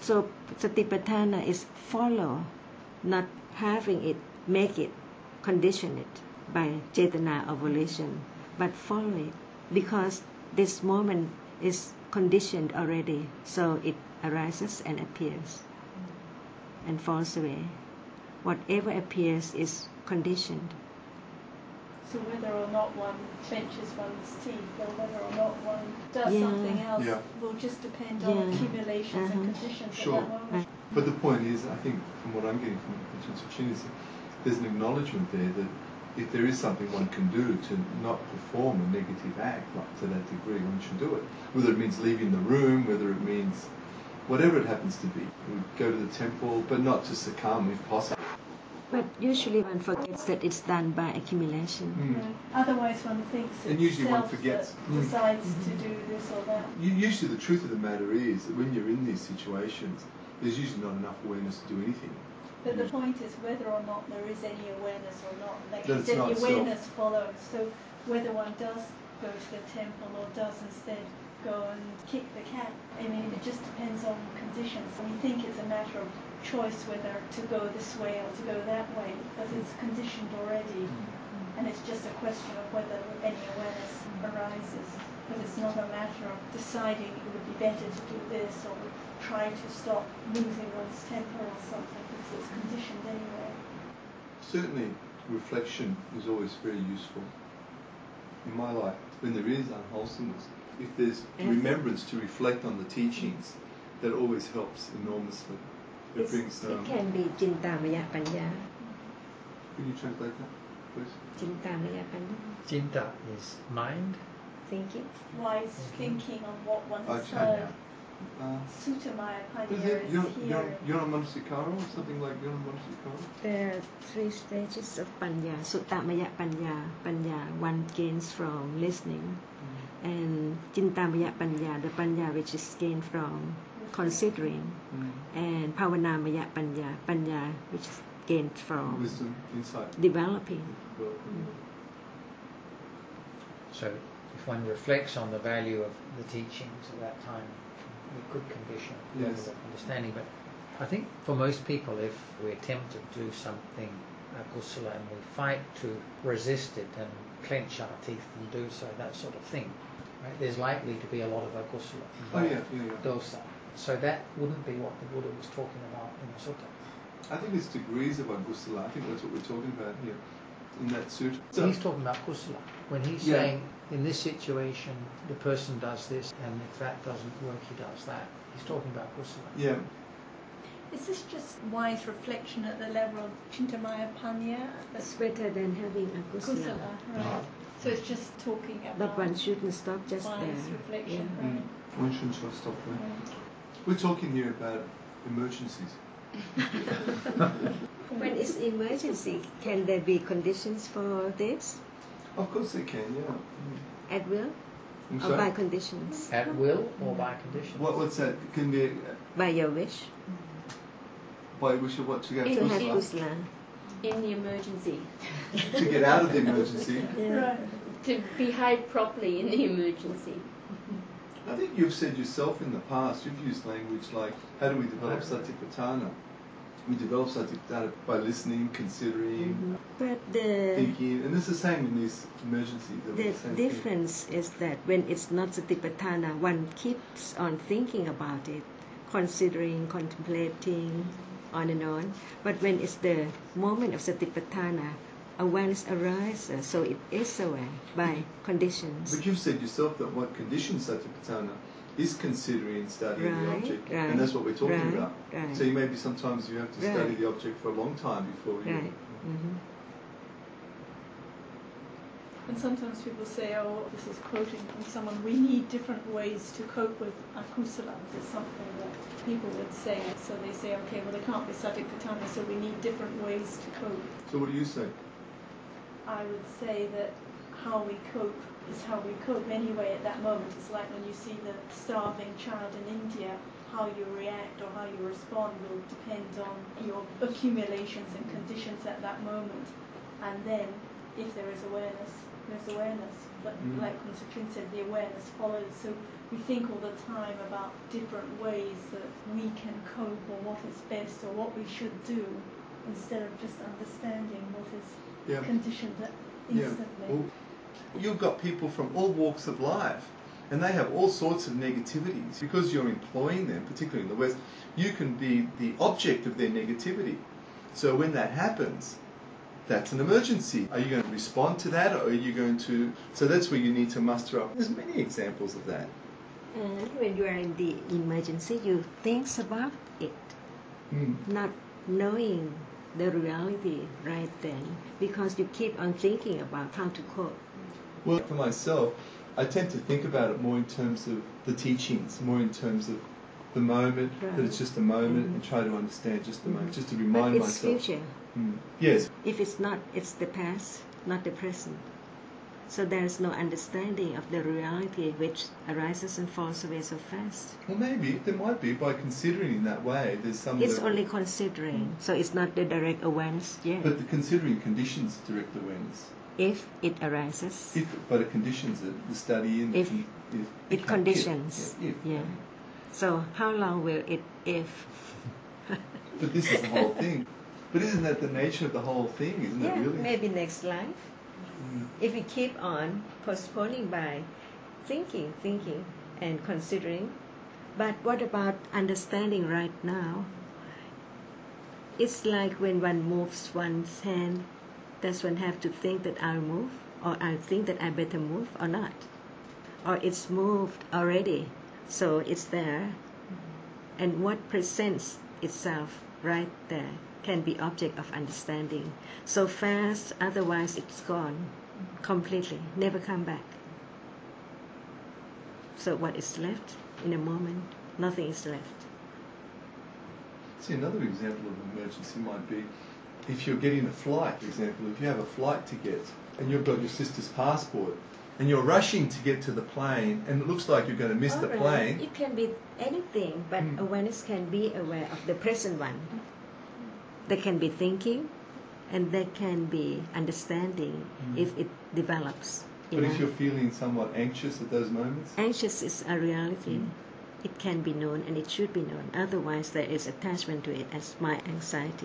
So Satipatthana is follow, not having it, make it, condition it by Cetana or volition, but follow it because this moment is conditioned already, so it arises and appears and falls away. Whatever appears is conditioned. So whether or not one clenches one's teeth or whether or not one does something else will just depend on accumulations and conditions at that moment. But the point is, I think, from what I'm getting from Ajahn Suchin, is there's an acknowledgement there that if there is something one can do to not perform a negative act to that degree, one should do it. Whether it means leaving the room, whether it means whatever it happens to be. We go to the temple, but not to succumb if possible. But usually one forgets that it's done by accumulation. Otherwise one thinks and usually one forgets. Decides to do this or that. Usually the truth of the matter is that when you're in these situations, there's usually not enough awareness to do anything. But the point is whether or not there is any awareness or not. Like you said, the awareness follows. So whether one does go to the temple or does instead go and kick the cat, I mean, it just depends on conditions. We think it's a matter of choice whether to go this way or to go that way, because it's conditioned already, and it's just a question of whether any awareness arises. But it's not a matter of deciding it would be better to do this or try to stop losing one's temper or something, because it's conditioned anyway. Certainly, reflection is always very useful. In my life, when there is unwholesomeness, if there's remembrance to reflect on the teachings, that always helps enormously. It can be Cintamaya Panya. Can you translate that, please? Cintamaya Panya. Cinta is mind. Thinking. Wise thinking on what one has heard. Sutamaya Panya is hearing. Yona Manasikara or something like Yona Manasikara? There are 3 stages of Panya. Suttamaya Panya. Panya one gains from listening. And Cintamaya Panya, the Panya which is gained from considering, and Pavanamaya Panya, Panya which is gained from wisdom, insight, developing. So if one reflects on the value of the teachings at that time, with good condition, with understanding. But I think for most people, if we attempt to do something kusala and we fight to resist it and clench our teeth and do so, that sort of thing, right, there's likely to be a lot of akusala, dosa. So that wouldn't be what the Buddha was talking about in the sutta. I think it's degrees of agusala. I think that's what we're talking about here in that sutta. So he's talking about kusala. When he's saying, in this situation, the person does this, and if that doesn't work, he does that. He's talking about kusala. Yeah. Is this just wise reflection at the level of Cintamaya Panya? It's better than having agusala. Right. So it's just talking about. But one shouldn't stop just wise there. reflection. Right. One shouldn't stop there. Right. We're talking here about emergencies. When it's emergency, can there be conditions for this? Of course they can, yeah. At will? Or by conditions? At will or by conditions? What's that? Can be by your wish? By wish of what? To get to have kusala. In the emergency. To get out of the emergency. Right. To behave properly in the emergency. I think you've said yourself in the past, you've used language like, how do we develop satipatthana? We develop satipatthana by listening, considering, thinking, and it's the same in these emergencies. The difference is that when it's not satipatthana, one keeps on thinking about it, considering, contemplating, on and on. But when it's the moment of satipatthana, awareness arises, so it is aware by conditions. But you've said yourself that what conditions satipatthana is considering and studying the object, and that's what we're talking about. Right. So maybe sometimes you have to study the object for a long time before you... Right. And sometimes people say, oh, this is quoting from someone, we need different ways to cope with akusala. It's something that people would say. So they say, okay, well, there can't be satipatthana, so we need different ways to cope. So what do you say? I would say that how we cope is how we cope anyway at that moment. It's like when you see the starving child in India, how you react or how you respond will depend on your accumulations and conditions at that moment. And then, if there is awareness, there's awareness. But like Constantine said, the awareness follows. So we think all the time about different ways that we can cope or what is best or what we should do, instead of just understanding what is conditioned instantly. Well, you've got people from all walks of life, and they have all sorts of negativities. Because you're employing them, particularly in the West, you can be the object of their negativity. So when that happens, that's an emergency. Are you going to respond to that, or are you going to... So that's where you need to muster up. There's many examples of that. And when you are in the emergency, you think about it, not knowing the reality right then, because you keep on thinking about how to cope. Well, for myself, I tend to think about it more in terms of the teachings, more in terms of the moment, that it's just a moment, and try to understand just the moment, just to remind but it's myself. Future. Yes. If it's not, it's the past, not the present. So there's no understanding of the reality which arises and falls away so fast. Well, maybe there might be, by considering in that way. There's some. It's only considering, so it's not the direct awareness yet. But the considering conditions direct awareness. If it arises. But it conditions it. The study and if it conditions. Yeah. So how long will it if? But this is the whole thing. But isn't that the nature of the whole thing? Isn't it really? Maybe next life. If we keep on postponing by thinking and considering, but what about understanding right now? It's like when one moves one's hand, does one have to think that I'll move, or I think that I better move or not? Or it's moved already, so it's there, and what presents itself right there can be object of understanding so fast, otherwise it's gone completely, never come back. So what is left in a moment? Nothing is left. See, another example of emergency might be if you're getting a flight, for example, if you have a flight ticket and you've got your sister's passport and you're rushing to get to the plane and it looks like you're going to miss the plane. It can be anything, but awareness can be aware of the present one. They can be thinking, and they can be understanding if it develops. But if you're feeling somewhat anxious at those moments? Anxious is a reality. It can be known and it should be known. Otherwise, there is attachment to it as my anxiety.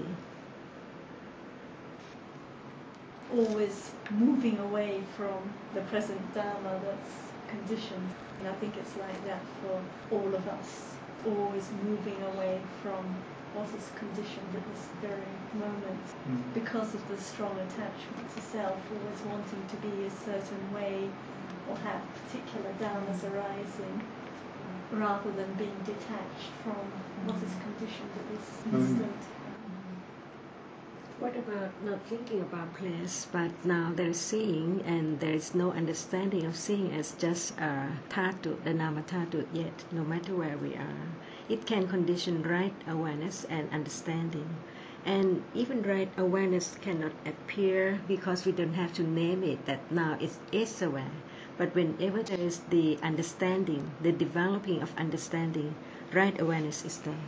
Always moving away from the present Dharma that's conditioned. And I think it's like that for all of us. Always moving away from what is conditioned at this very moment because of the strong attachment to self, always wanting to be a certain way or have particular dharmas arising, rather than being detached from what is conditioned at this instant. What about not thinking about place, but now there's seeing, and there is no understanding of seeing as just a dhatu, the nama dhatu yet, no matter where we are. It can condition right awareness and understanding. And even right awareness cannot appear because we don't have to name it that now it is aware. But whenever there is the understanding, the developing of understanding, right awareness is there.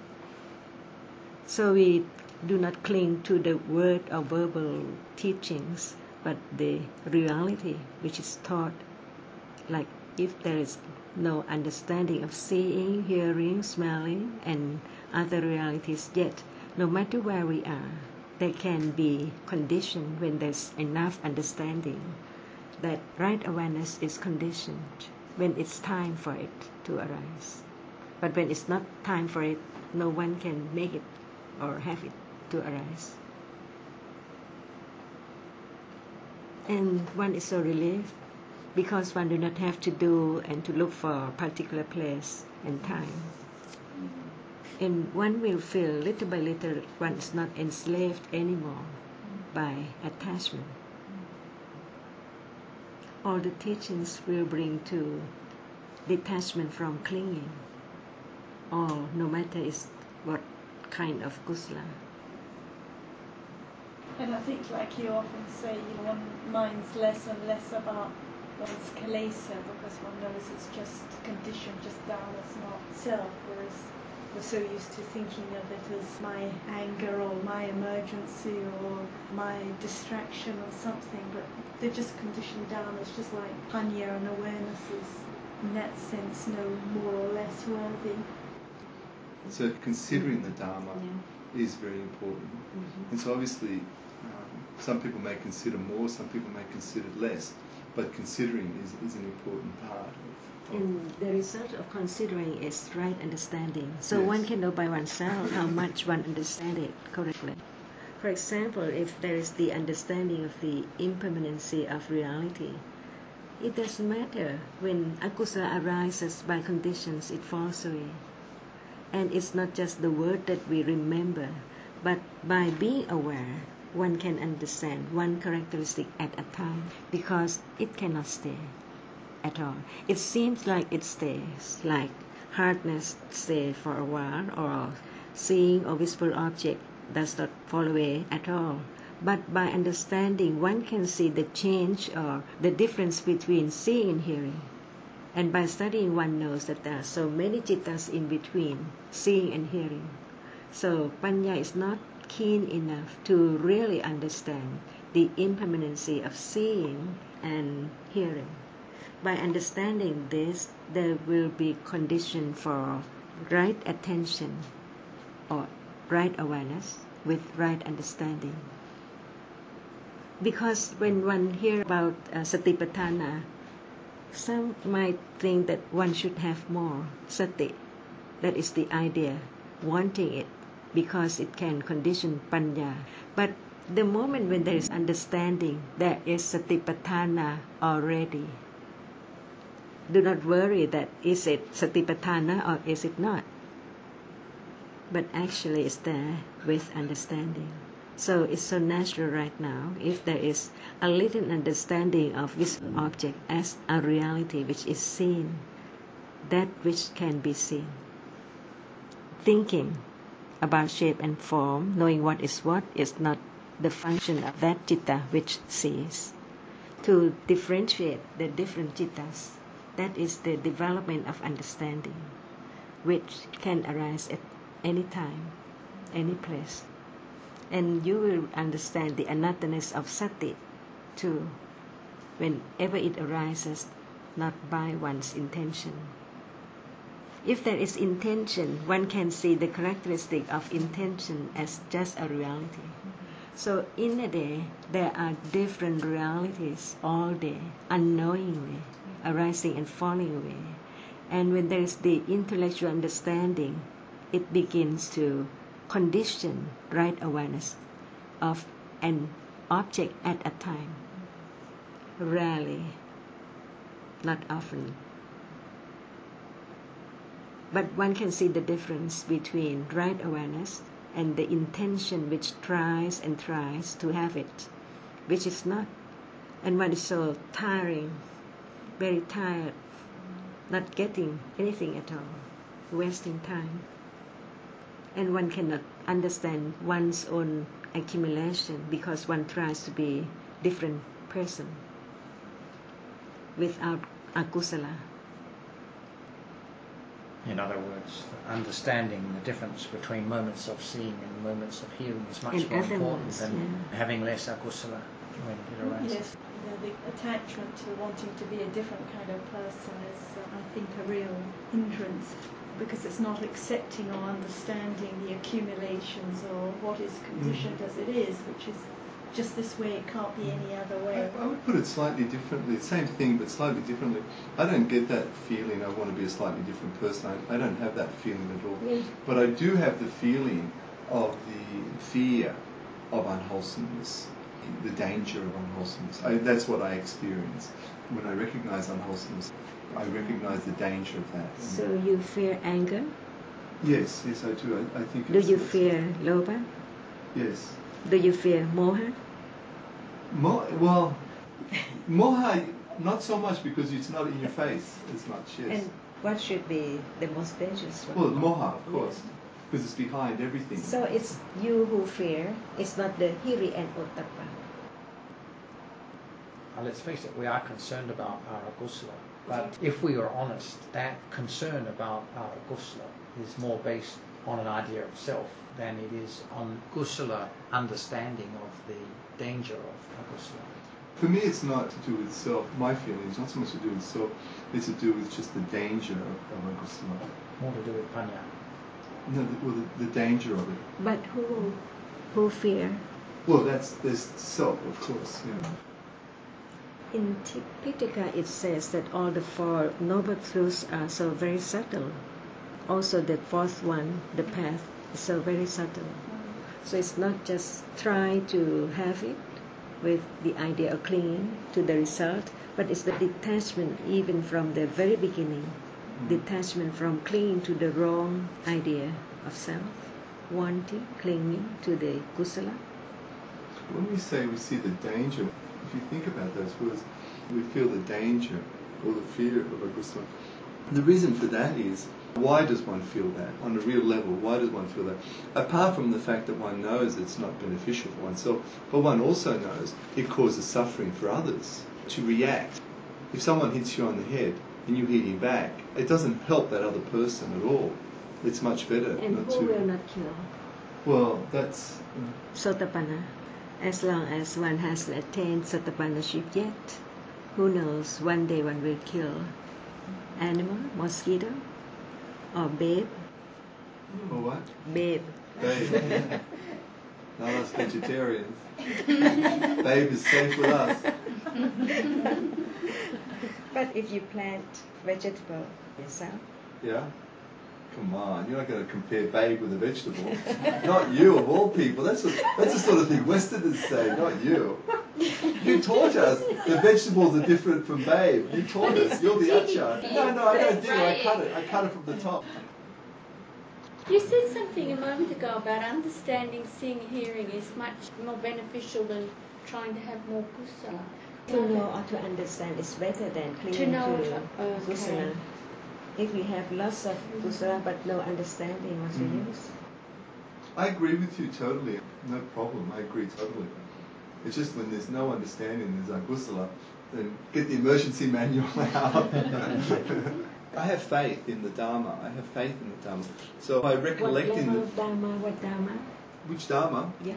So we do not cling to the word or verbal teachings, but the reality which is taught. Like if there is no understanding of seeing, hearing, smelling, and other realities yet, no matter where we are, they can be conditioned when there's enough understanding that right awareness is conditioned when it's time for it to arise. But when it's not time for it, no one can make it or have it to arise. And one is so relieved because one do not have to do and to look for a particular place and time. And one will feel little by little one is not enslaved anymore by attachment. All the teachings will bring to detachment from clinging, or no matter is what kind of kusala. And I think, like you often say, one minds less and less about one's kilesa because one knows it's just conditioned, just dharma's not self, whereas we're so used to thinking of it as my anger or my emergency or my distraction or something, but they're just conditioned down. It's just like panya and awareness is, in that sense, no more or less worthy. So considering the Dharma is very important. And so obviously some people may consider more, some people may consider less, but considering is an important part of and the result of considering is right understanding. So one can know by oneself how much one understands it correctly. For example, if there is the understanding of the impermanency of reality, it doesn't matter when akusala arises by conditions, it falls away. And it's not just the word that we remember, but by being aware, one can understand one characteristic at a time, because it cannot stay at all. It seems like it stays, like hardness stays for a while, or seeing or visible object does not fall away at all. But by understanding, one can see the change or the difference between seeing and hearing. And by studying, one knows that there are so many cittas in between seeing and hearing. So Panya is not keen enough to really understand the impermanency of seeing and hearing. By understanding this, there will be condition for right attention or right awareness with right understanding. Because when one hears about Satipatthana, some might think that one should have more sati. That is the idea, wanting it, because it can condition panya. But the moment when there is understanding, there is satipatthana already. Do not worry that is it satipatthana or is it not. But actually it's there with understanding. So it's so natural right now if there is a little understanding of visible object as a reality which is seen, that which can be seen. Thinking about shape and form, knowing what is not the function of that citta which sees. To differentiate the different cittas, that is the development of understanding, which can arise at any time, any place. And you will understand the anattana of sati too, whenever it arises, not by one's intention. If there is intention, one can see the characteristic of intention as just a reality. So in a day, there are different realities all day, unknowingly, arising and falling away. And when there is the intellectual understanding, it begins to condition right awareness of an object at a time. Rarely, not often. But one can see the difference between right awareness and the intention which tries and tries to have it, which is not. And one is so tiring, very tired, not getting anything at all, wasting time. And one cannot understand one's own accumulation because one tries to be different person without akusala. In other words, understanding the difference between moments of seeing and moments of hearing is much and more important ones, than having less akusala when it arises. Yes, the attachment to wanting to be a different kind of person is, I think, a real hindrance, because it's not accepting or understanding the accumulations or what is conditioned as it is, which is just this way, it can't be any other way. I would put it slightly differently, same thing but slightly differently. I don't get that feeling I want to be a slightly different person. I don't have that feeling at all. Yes. But I do have the feeling of the fear of unwholesomeness, the danger of unwholesomeness. That's what I experience. When I recognize unwholesomeness, I recognize the danger of that. So you fear anger? Yes, I do. I think. Do you fear lobha? Yes. Do you fear moha? Well, moha, not so much because it's not in your face as much, yes. And what should be the most dangerous one? Well, moha, of course, because it's behind everything. So it's you who fear, it's not the hiri and ottappa. Let's face it, we are concerned about our akusala, but if we are honest, that concern about our akusala is more based on an idea of self than it is on kusala understanding of the danger of akusala. For me, it's not to do with self. My feeling is not so much to do with self, it's to do with just the danger of akusala. More to do with panya. No, the danger of it. But who fear? Well, there's self, of course. Yeah. In Tipitaka it says that all the four noble truths are so very subtle. Also the fourth one, the path, is so very subtle. So it's not just try to have it with the idea of clinging to the result, but it's the detachment even from the very beginning. Detachment from clinging to the wrong idea of self, wanting, clinging to the kusala. When we say we see the danger, if you think about those words, we feel the danger or the fear of akusala. The reason for that is, why does one feel that? On a real level, why does one feel that? Apart from the fact that one knows it's not beneficial for oneself, but one also knows it causes suffering for others. To react, if someone hits you on the head and you hit him back, it doesn't help that other person at all. It's much better And not who to. will not kill? Well, that's... Sotapanna. As long as one hasn't attained Sotapanna-ship yet, who knows, one day one will kill animal, mosquito, or babe. Or what? Babe. Babe. Not us vegetarians. Babe is safe with us. But if you plant vegetable yourself, Yeah? Come on, you're not going to compare babe with a vegetable. Not you, of all people. That's the sort of thing Westerners say, not you. You taught us that vegetables are different from babe. You taught us. You're the achar. No, I don't dig it. I cut it from the top. You said something a moment ago about understanding, seeing, hearing is much more beneficial than trying to have more kusala. to know or to understand is better than clinging to kusala. If you have lots of kusala but no understanding, what's the use? I agree with you totally. No problem. I agree totally. It's just when there's no understanding, there's agusala, then get the emergency manual out. I have faith in the Dharma. I have faith in the Dharma. So by recollecting what level of Dharma? What Dharma? Which Dharma? Yeah.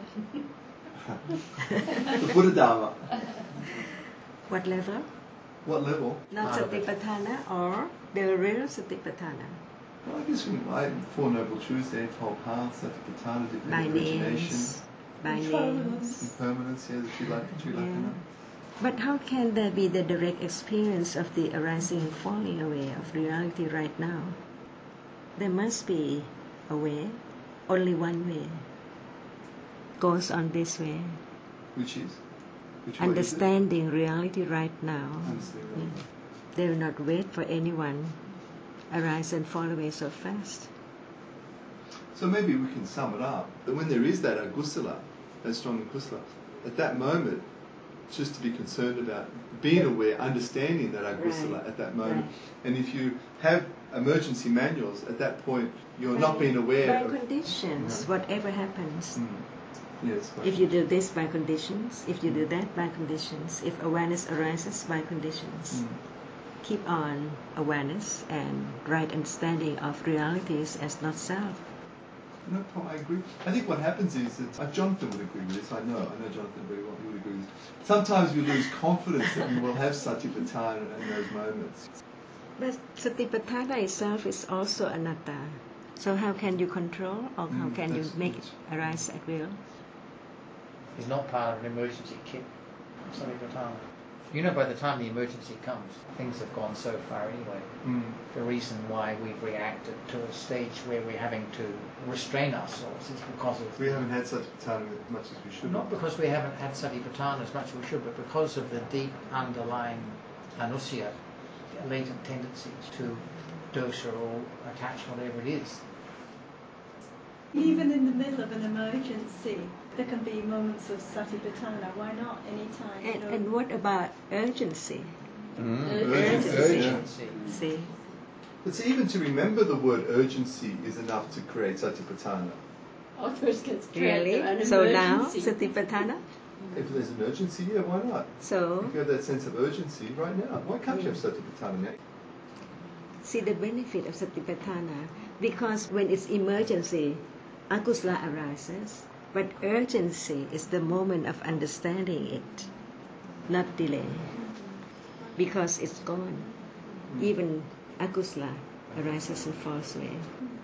The Buddha Dharma. What level? What level? Not Satipatthana or the real Satipatthana. Well, I guess Four Noble Truths, the Eightfold Path, Satipatthana, By Dependent Origination. names. By names. Impermanence, yeah, the Trilakkhana. But how can there be the direct experience of the arising and falling away of reality right now? There must be a way, only one way. Goes on this way. Which is? Which way Understanding reality right now. Understanding. They will not wait for anyone arise and fall away so fast. So maybe we can sum it up. That when there is that agusala, that strong agusala, at that moment, just to be concerned about being aware, understanding that agusala at that moment. Right. And if you have emergency manuals, at that point, you're not being aware by conditions, whatever happens. Yes. If you do this by conditions, if you do that by conditions, if awareness arises by conditions, keep on awareness and right understanding of realities as not self. No problem, I agree. I think what happens is that Jonathan would agree with this. I know Jonathan very well. He would agree with this. Sometimes we lose confidence that we will have satipatthana in those moments. But satipatthana itself is also anatta. So how can you control or how can you make it arise at will? It's not part of an emergency kit. Satipatthana. You know, by the time the emergency comes, things have gone so far anyway. The reason why we've reacted to a stage where we're having to restrain ourselves is because of... We haven't had satipatthana as much as we should. Not because we haven't had satipatthana as much as we should, but because of the deep underlying anusya, latent tendencies to dosa or attach whatever it is. Even in the middle of an emergency, there can be moments of satipatthana. Why not any time? And what about urgency? Urgency. See? But see, even to remember the word urgency is enough to create satipatthana. Really? So now, satipatthana? If there's an urgency, yeah, why not? So, If you have that sense of urgency right now, why can't you have satipatthana now? see the benefit of satipatthana. Because when it's emergency, akusala arises, but urgency is the moment of understanding it, not delay. Because it's gone. Even akusala arises in false way.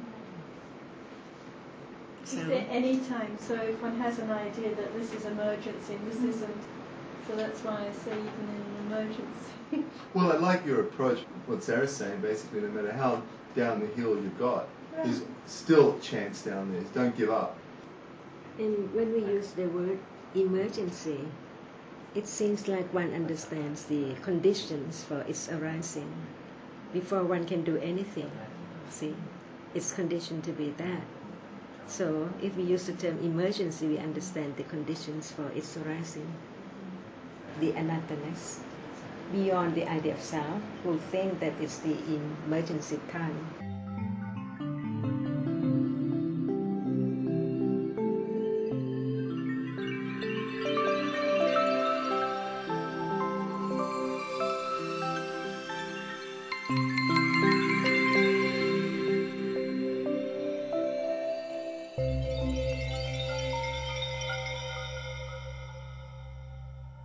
Is there any time, so if one has an idea that this is emergency and this isn't, so that's why I say even in an emergency. Well, I like your approach, what Sarah's saying, basically, no matter how down the hill you've got, there's still a chance down there. Don't give up. And when we use the word emergency, it seems like one understands the conditions for its arising before one can do anything. See, it's conditioned to be that. So if we use the term emergency, we understand the conditions for its arising. The anattanas, beyond the idea of self, who think that it's the emergency time.